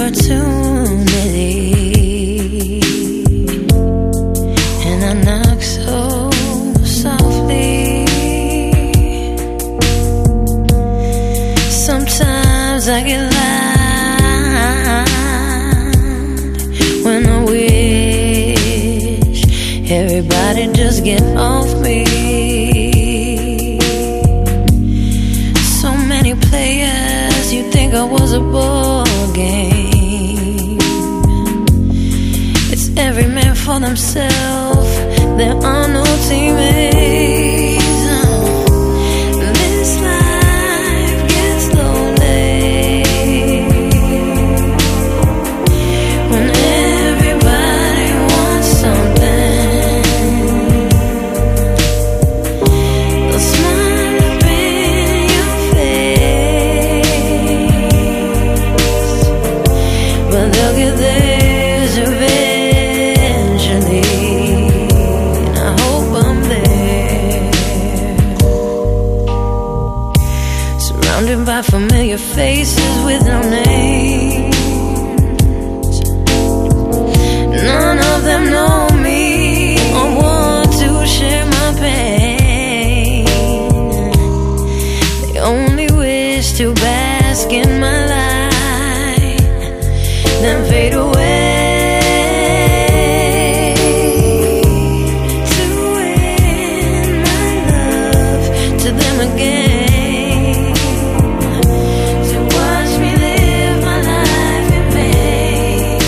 opportunity, and I knock so softly. Sometimes I get loud when I wish everybody just get off me. So many players, you think I was a ball game. It's every man for themselves, there are no teammates. This life gets lonely when everybody wants something. They'll smile up in your face, but they'll get theirs eventually. And I hope I'm there, surrounded by familiar faces with no names. None of them know me or want to share my pain. They only wish to bask in my light, then fade away. To win my love to them again, to watch me live my life in vain.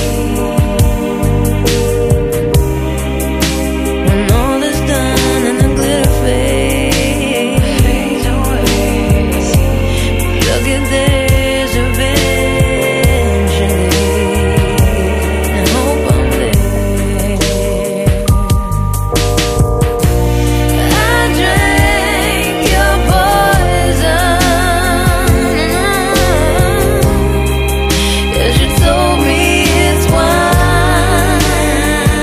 When all is done and the glitter fades away, they'll get theirs eventually. I hope I'm there. I drank your poison, 'cause you told me it's wine.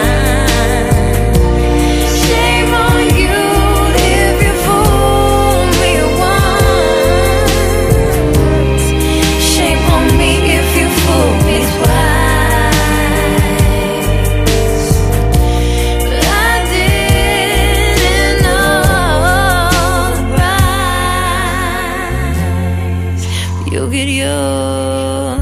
Shame on you if you fool me once. Shame on me if you fool me twice. But I didn't know the price. You get yours